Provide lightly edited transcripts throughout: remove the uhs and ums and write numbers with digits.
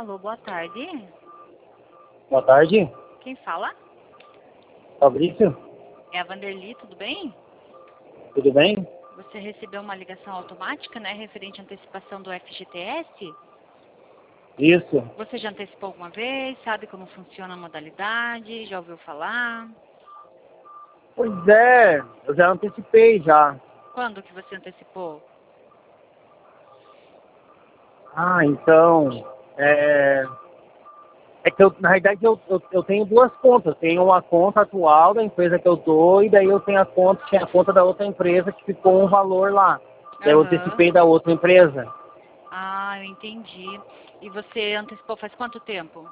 Alô, boa tarde. Boa tarde, Quem fala? Fabrício, É a Vanderly, tudo bem? tudo bem? Você recebeu uma ligação automática, né, referente à antecipação do FGTS? Isso. Você já antecipou alguma vez? Sabe como funciona a modalidade? Já ouviu falar? Pois é, eu já antecipei já. Quando que você antecipou? Então, é que eu, na realidade eu tenho duas contas. Tenho uma conta atual da empresa que eu tô e daí eu tenho tinha a conta da outra empresa que ficou um valor lá. Daí eu Aham. antecipei da outra empresa. Ah, eu entendi. E você antecipou faz quanto tempo?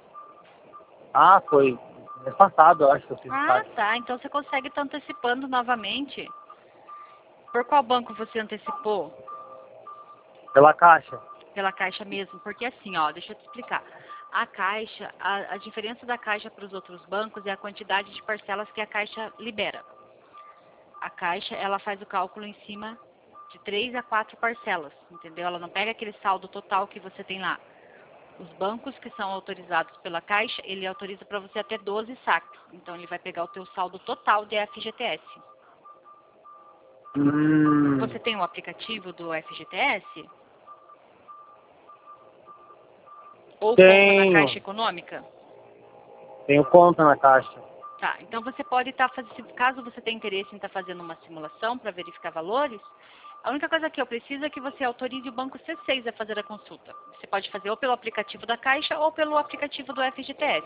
Foi mês passado, eu acho que eu fiz o Ah, saque. tá. Então você consegue estar antecipando novamente. Por qual banco você antecipou? Pela Caixa. Pela Caixa mesmo? Porque assim, ó, deixa eu te explicar. A Caixa, a diferença da Caixa para os outros bancos é a quantidade de parcelas que a Caixa libera. A Caixa, ela faz o cálculo em cima de 3 a 4 parcelas, entendeu? Ela não pega aquele saldo total que você tem lá. Os bancos que são autorizados pela Caixa, ele autoriza para você até 12 saques. Então, ele vai pegar o teu saldo total de FGTS. Você tem o aplicativo do FGTS? Ou conta na Caixa Tenho Econômica? conta na Caixa. Tá, então você pode estar fazendo, caso você tenha interesse em estar fazendo uma simulação para verificar valores, a única coisa que eu preciso é que você autorize o banco C6 a fazer a consulta. Você pode fazer ou pelo aplicativo da Caixa ou pelo aplicativo do FGTS.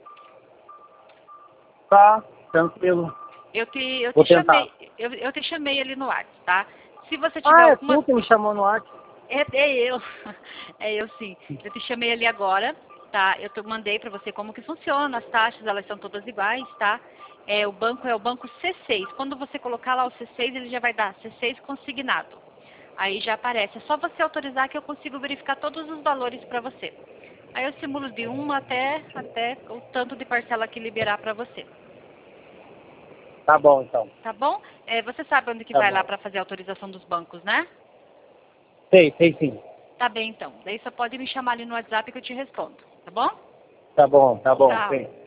Tá, tranquilo. Eu te Vou tentar. chamei, eu te chamei ali no WhatsApp, tá? Se você tiver É alguma... tu que me chamou no WhatsApp. É eu. É eu sim. Eu te chamei ali agora, tá? Mandei para você como que funciona, as taxas, elas são todas iguais, tá? O banco é o banco C6. Quando você colocar lá o C6, ele já vai dar C6 consignado. Aí já aparece. É só você autorizar que eu consigo verificar todos os valores para você. Aí eu simulo de 1 até o tanto de parcela que liberar para você. Tá bom, então. Tá bom? Você sabe onde que Tá vai lá bom. para fazer a autorização dos bancos, né? Sei sim. Tá bem, então. Daí só pode me chamar ali no WhatsApp que eu te respondo. Tá bom? Tá bom, Tchau. sei.